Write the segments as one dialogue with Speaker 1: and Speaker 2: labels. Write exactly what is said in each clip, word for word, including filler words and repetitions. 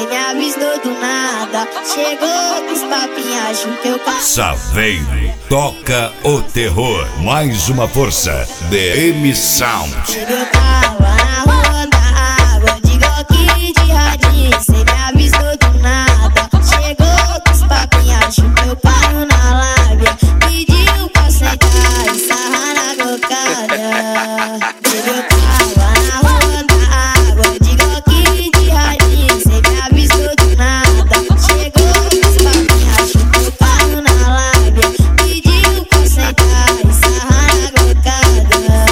Speaker 1: cê me avisou do nada. Chegou com os papinhos, achou que eu passo.
Speaker 2: Saveiro toca o terror. Mais uma força. D M Sound.
Speaker 1: Eu tava na rua da água, de Glock de radinho, cê me avisou do nada. Chegou com os papinhos, achou que eu paro na lábia. Pediu pra sentar e sarrar na gocada. Eu tava na rua da água, de Glock de radinho, cê me avisou do nada. Chegou com os papinhos, achou que eu paro na lábia. Pediu pra sentar e sarrar na gocada.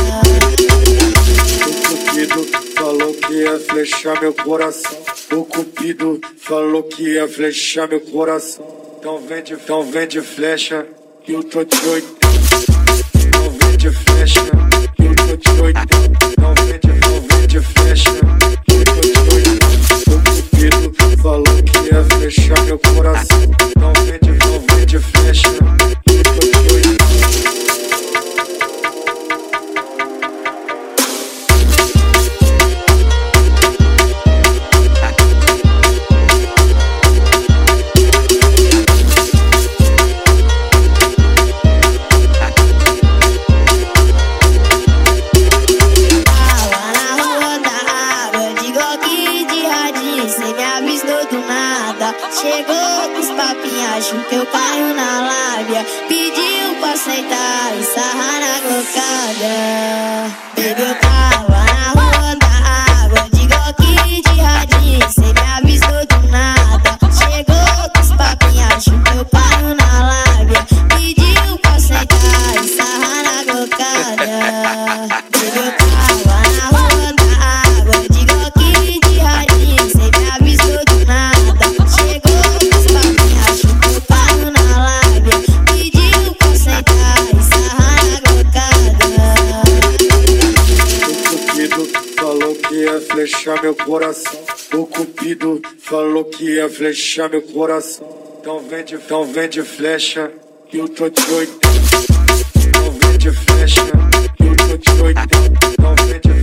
Speaker 3: Falou que ia flechar meu coração. O Cupido falou que ia flechar meu coração. Então vende, então vende flecha, que eu tô de oitenta. Então vende flecha, que eu tô de oitenta. Então vende, então vende flecha, que eu tô de oitenta. O Cupido falou que ia flechar meu coração. Então vende, então vende flecha, que eu tô de oitenta.
Speaker 1: Chegou com os papinhos, achou que eu caio na lábia. Pediu pra sentar e sarrar na gocada. Baby, eu tava na rua da água, de Glock de radinho, cê me avisou do nada. Chegou com os papinhos, achou que eu caio na lábia. Pediu pra sentar e sarrar na gocada. Baby, eu tava na rua da água, de Glock de radinho, cê me avisou do nada.
Speaker 3: Ia flechar meu coração. O Cupido falou que ia flechar meu coração. Então vende, então vende flecha, que eu tô de oitenta. Então vende flecha, que eu tô de oitenta. Então vende